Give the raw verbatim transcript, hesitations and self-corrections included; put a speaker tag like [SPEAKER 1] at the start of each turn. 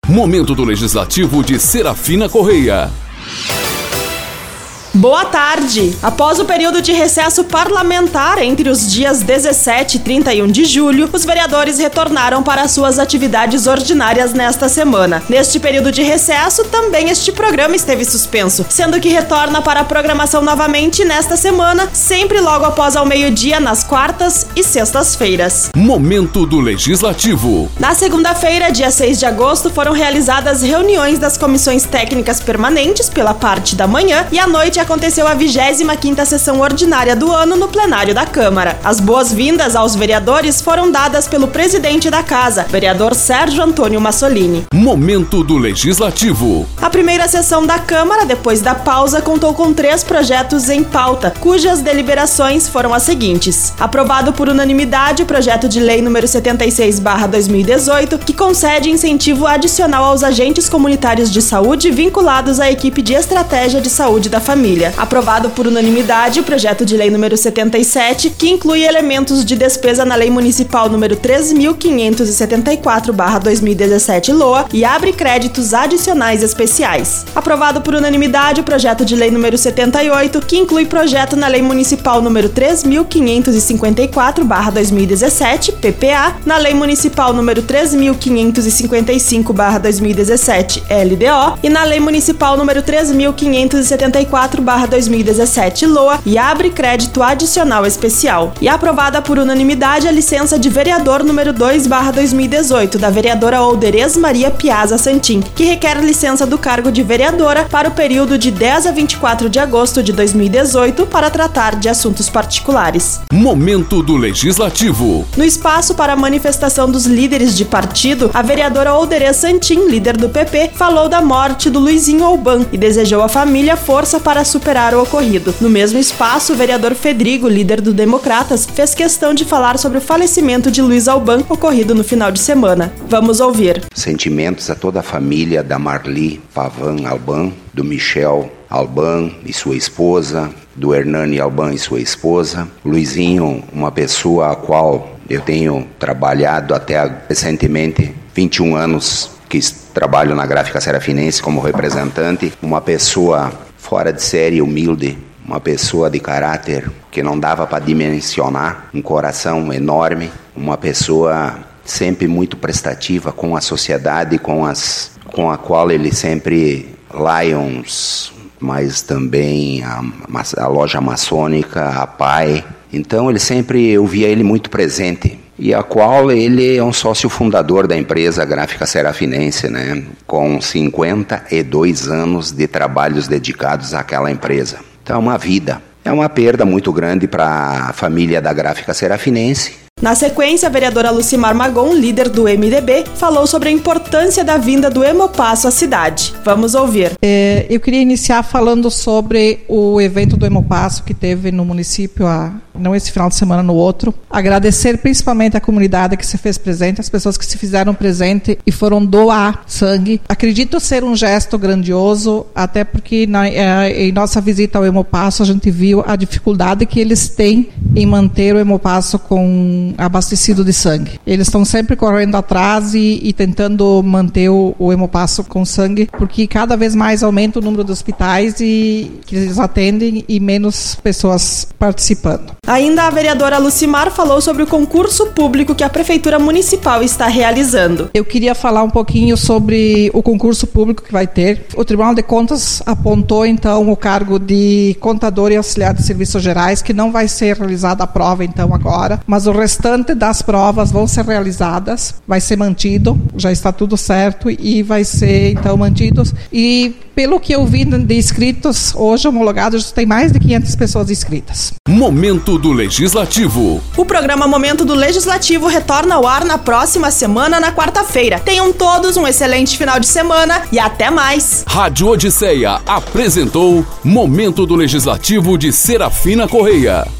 [SPEAKER 1] Momento do Legislativo de Serafina Correia.
[SPEAKER 2] Boa tarde! Após o período de recesso parlamentar entre os dias dezessete e trinta e um de julho, os vereadores retornaram para suas atividades ordinárias nesta semana. Neste período de recesso, também este programa esteve suspenso, sendo que retorna para a programação novamente nesta semana, sempre logo após ao meio-dia, nas quartas e sextas-feiras.
[SPEAKER 1] Momento do Legislativo.
[SPEAKER 2] Na segunda-feira, dia seis de agosto, foram realizadas reuniões das comissões técnicas permanentes pela parte da manhã e à noite aconteceu a vigésima quinta sessão ordinária do ano no plenário da Câmara. As boas-vindas aos vereadores foram dadas pelo presidente da Casa, vereador Sérgio Antônio Massolini.
[SPEAKER 1] Momento do Legislativo.
[SPEAKER 2] A primeira sessão da Câmara, depois da pausa, contou com três projetos em pauta, cujas deliberações foram as seguintes. Aprovado por unanimidade o projeto de lei número setenta e seis barra dois mil e dezoito, que concede incentivo adicional aos agentes comunitários de saúde vinculados à equipe de estratégia de saúde da família. Aprovado por unanimidade o projeto de lei número setenta e sete, que inclui elementos de despesa na lei municipal número três mil quinhentos e setenta e quatro barra dois mil e dezessete LOA e abre créditos adicionais especiais. Aprovado por unanimidade o projeto de lei número setenta e oito, que inclui projeto na lei municipal número três mil quinhentos e cinquenta e quatro barra dois mil e dezessete, P P A, na lei municipal número três mil quinhentos e cinquenta e cinco barra dois mil e dezessete, L D O, e na lei municipal número três mil quinhentos e setenta e quatro barra dois mil e dezessete LOA e abre crédito adicional especial. E aprovada por unanimidade a licença de vereador número dois barra dois mil e dezoito da vereadora Olderez Maria Piazza Santin, que requer licença do cargo de vereadora para o período de dez a vinte e quatro de agosto de dois mil e dezoito para tratar de assuntos particulares.
[SPEAKER 1] Momento do Legislativo.
[SPEAKER 2] No espaço para a manifestação dos líderes de partido, a vereadora Olderez Santin, líder do P P, falou da morte do Luizinho Alban e desejou à família força para superar o ocorrido. No mesmo espaço, o vereador Fedrigo, líder do Democratas, fez questão de falar sobre o falecimento de Luiz Alban, ocorrido no final de semana. Vamos ouvir.
[SPEAKER 3] Sentimentos a toda a família da Marli Pavan Alban, do Michel Alban e sua esposa, do Hernani Alban e sua esposa. Luizinho, uma pessoa a qual eu tenho trabalhado até recentemente, vinte e um anos que trabalho na Gráfica Serafinense como representante, uma pessoa fora de série, humilde, uma pessoa de caráter que não dava para dimensionar, um coração enorme, uma pessoa sempre muito prestativa com a sociedade, com, as, com a qual ele sempre, Lions, mas também a, a loja maçônica, a P A I. Então ele sempre, eu via ele muito presente. E a qual ele é um sócio fundador da empresa Gráfica Serafinense, né? Com cinquenta e dois anos de trabalhos dedicados àquela empresa. Então é uma vida, é uma perda muito grande para a família da Gráfica Serafinense.
[SPEAKER 2] Na sequência, a vereadora Lucimar Magon, líder do M D B, falou sobre a importância da vinda do Hemopasso à cidade. Vamos ouvir.
[SPEAKER 4] É, eu queria iniciar falando sobre o evento do Hemopasso que teve no município, a, não esse final de semana, no outro. Agradecer principalmente a comunidade que se fez presente, as pessoas que se fizeram presente e foram doar sangue. Acredito ser um gesto grandioso, até porque na, é, em nossa visita ao Hemopasso a gente viu a dificuldade que eles têm em manter o Hemopasso com abastecido de sangue. Eles estão sempre correndo atrás e, e tentando manter o, o Hemopasso com sangue, porque cada vez mais aumenta o número de hospitais e, que eles atendem e menos pessoas participando.
[SPEAKER 2] Ainda a vereadora Lucimar falou sobre o concurso público que a Prefeitura Municipal está realizando.
[SPEAKER 4] Eu queria falar um pouquinho sobre o concurso público que vai ter. O Tribunal de Contas apontou, então, o cargo de contador e auxiliar de serviços gerais, que não vai ser realizada a prova, então, agora, mas o restante das provas vão ser realizadas, vai ser mantido, já está tudo certo e vai ser, então, mantidos. E, pelo que eu vi de inscritos, hoje homologados, tem mais de quinhentas pessoas inscritas.
[SPEAKER 1] Momento do Legislativo.
[SPEAKER 2] O programa Momento do Legislativo retorna ao ar na próxima semana, na quarta-feira. Tenham todos um excelente final de semana e até mais.
[SPEAKER 1] Rádio Odisseia apresentou Momento do Legislativo de Serafina Correia.